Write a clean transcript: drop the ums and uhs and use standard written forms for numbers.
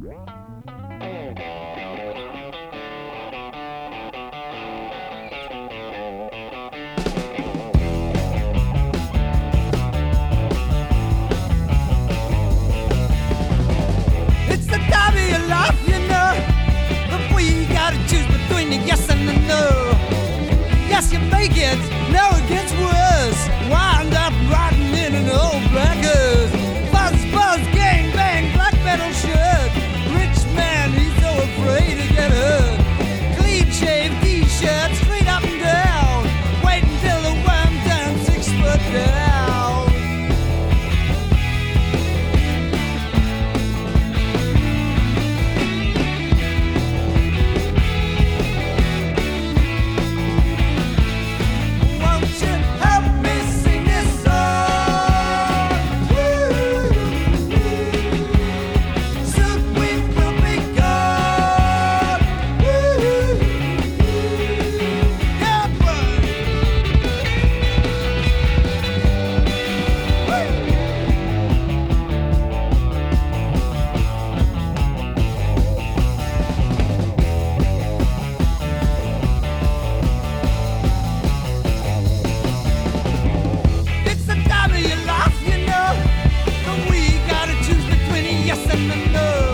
It's the time of your life, you know. Before you gotta choose between the yes and the no. Yes, you make it, now it gets worse. Wind up rotting in an old black earth. Buzz, buzz, gang, bang, black metal shirt. Rich man, he's so afraid to get hurt. Clean shaved t-shirt, straight up and down. Wait until the worm turns 6 foot down. Won't you help me sing this song? Soon we will be gone. Yeah, boy. It's the time of your life, you know. But we gotta choose between a yes and a no.